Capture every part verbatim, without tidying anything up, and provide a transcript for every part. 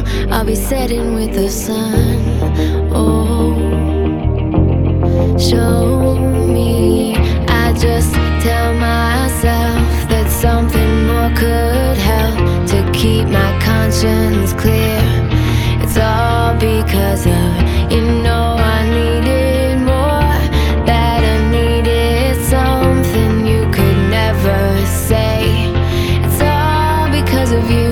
I'll be setting with the sun. Oh, show me. I just tell myself that something more could help to keep my conscience clear. It's all because of, you know, I needed more. That I needed something you could never say. It's all because of you.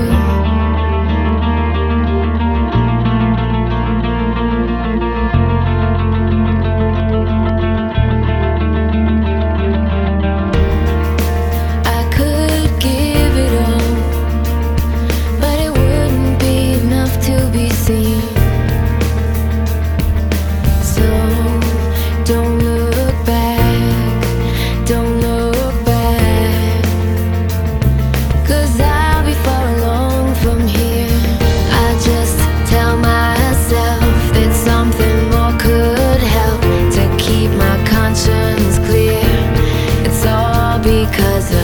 Because